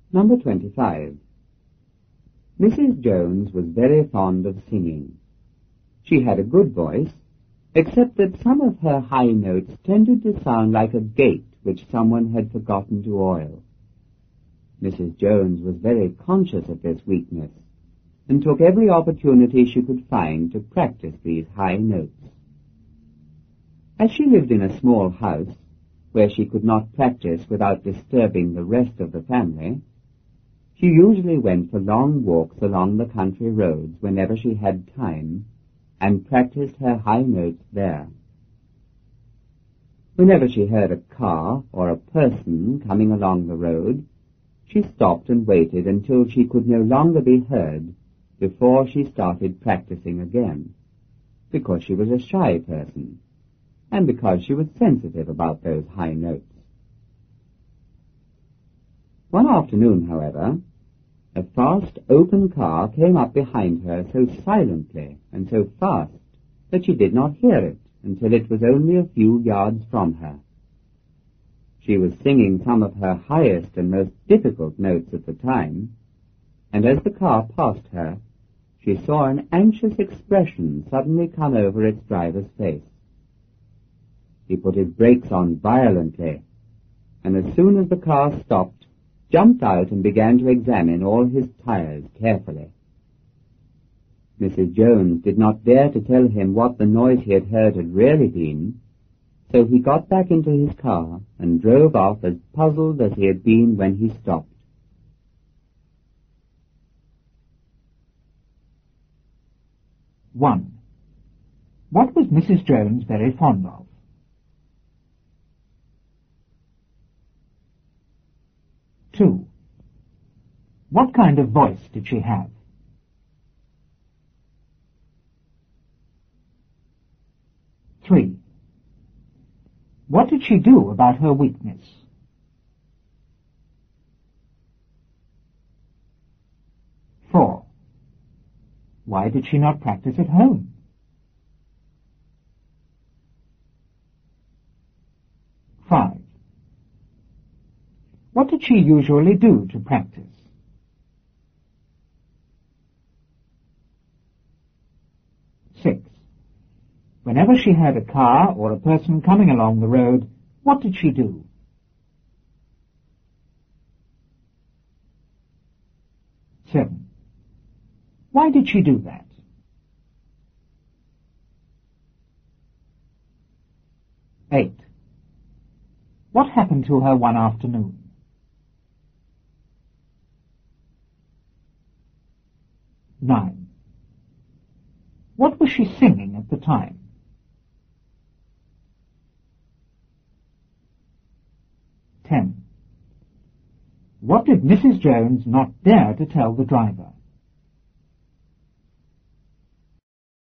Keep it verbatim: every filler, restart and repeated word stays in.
Number twenty-five. Missus Jones was very fond of singing. She had a good voice, except that some of her high notes tended to sound like a gate which someone had forgotten to oil. Missus Jones was very conscious of this weakness, and took every opportunity she could find to practice these high notes. As she lived in a small house, where she could not practice without disturbing the rest of the family, she usually went for long walks along the country roads whenever she had time, and practiced her high notes there. Whenever she heard a car or a person coming along the road, she stopped and waited until she could no longer be heard before she started practicing again, because she was a shy person, and because she was sensitive about those high notes. One afternoon, however, a fast, open car came up behind her so silently and so fast that she did not hear it until it was only a few yards from her. She was singing some of her highest and most difficult notes at the time, and as the car passed her, she saw an anxious expression suddenly come over its driver's face. He put his brakes on violently, and as soon as the car stopped, jumped out and began to examine all his tires carefully. Missus Jones did not dare to tell him what the noise he had heard had really been, so he got back into his car and drove off as puzzled as he had been when he stopped. One. What was Missus Jones very fond of? Two. What kind of voice did she have? Three. What did she do about her weakness? Four. Why did she not practice at home? Five. What did she usually do to practice? Six. Whenever she heard a car or a person coming along the road, what did she do? Seven. Why did she do that? Eight. What happened to her one afternoon? Nine. What was she singing at the time? Ten. What did Missus Jones not dare to tell the driver?